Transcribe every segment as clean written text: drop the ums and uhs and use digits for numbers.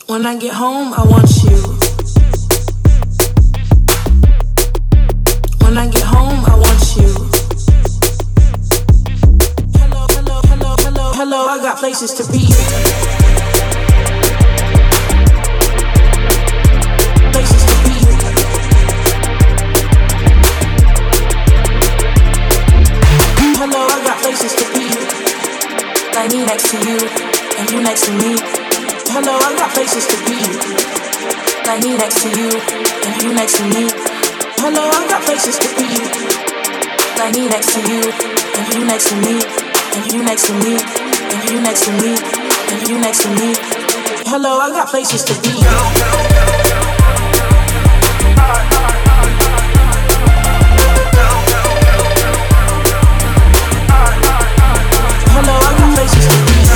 When I get home, I want you. When I get home, I want you. Hello, hello, hello, hello, hello, I got places to be. Places to be. Hello, I got places to be. Like me next to you, and you next to me. Hello, I got places to be. Like me next to you, and you next to me. Hello, I got places to be. Like me next to you, and you next to me, and you next to me, and you next to me, and you next to me. Hello, I got places to be. Hello, I got places to be.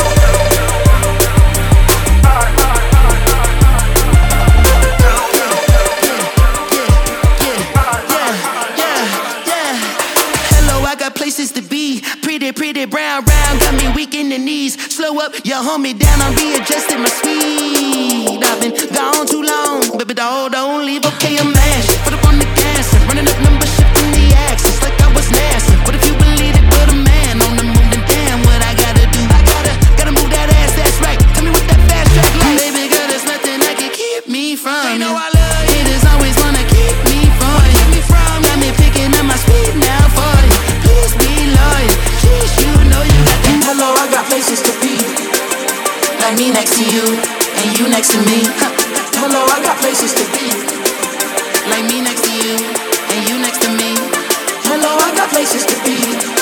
Places to be, pretty brown, got me weak in the knees. Slow up, you hold me down, I'm readjusting my speed. I've been gone too long, baby doll, don't leave, okay, I'm mashed. Put up on the gas, running up numbers, shifting the axis like I was NASA. What if you believe it, put a man on the moon, and damn, what I gotta do? I gotta move that ass, that's right. Tell me what that fast track like. Baby girl, there's nothing that can keep me from you. Know I love you. Haters always wanna keep me from you. Got me picking up my speed now for you. Please be loyal, please, you know you got that. Hello, I got places to be. Like me next to you, and you next to me. Hello, I got places to be. Like me next to you, and you next to me. Hello, I got places to be.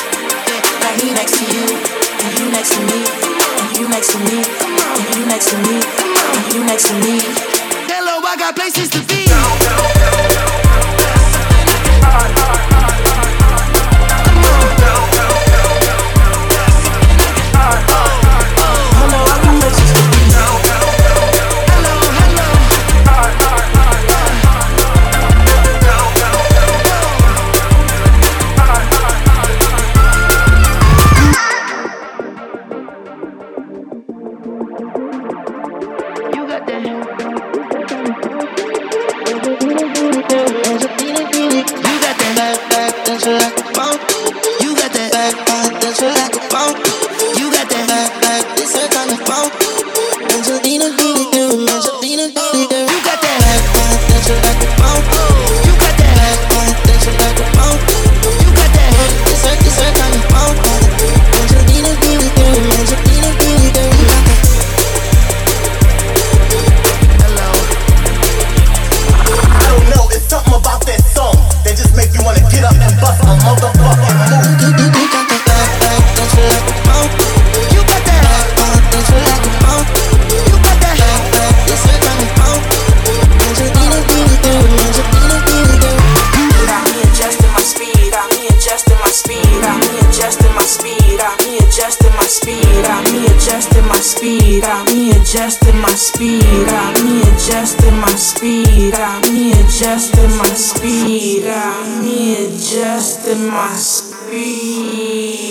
Like me next to you, and you next to me, and you next to me, and you next to me, and you next to me. Hello, I got places to be. Adjusting my speed.